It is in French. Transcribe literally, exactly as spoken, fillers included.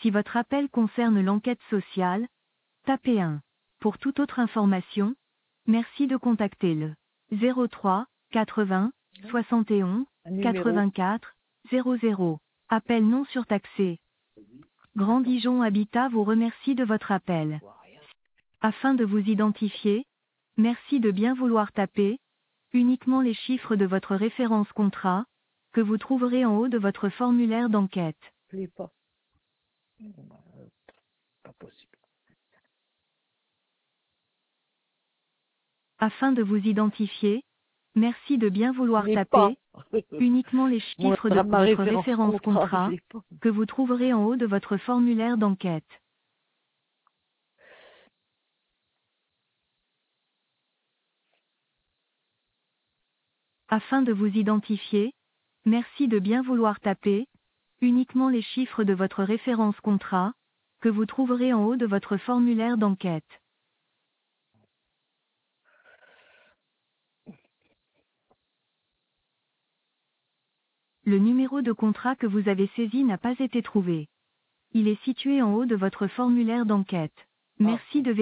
Si votre appel concerne l'enquête sociale, tapez un. Pour toute autre information, merci de contacter le zéro trois quatre-vingts soixante et onze Un numéro. quatre-vingt-quatre zéro zéro. Appel non surtaxé. Grand Dijon Habitat vous remercie de votre appel. Afin de vous identifier, merci de bien vouloir taper uniquement les chiffres de votre référence contrat, que vous trouverez en haut de votre formulaire d'enquête. Je l'ai pas. Euh, Pas possible. Afin de vous identifier, merci de bien vouloir Je l'ai taper pas. uniquement les Mon, chiffres de ma votre référence référence contrat, je contrat, l'ai pas. que vous trouverez en haut de votre formulaire d'enquête. Afin de vous identifier, merci de bien vouloir taper uniquement les chiffres de votre référence contrat, que vous trouverez en haut de votre formulaire d'enquête. Le numéro de contrat que vous avez saisi n'a pas été trouvé. Il est situé en haut de votre formulaire d'enquête. Merci de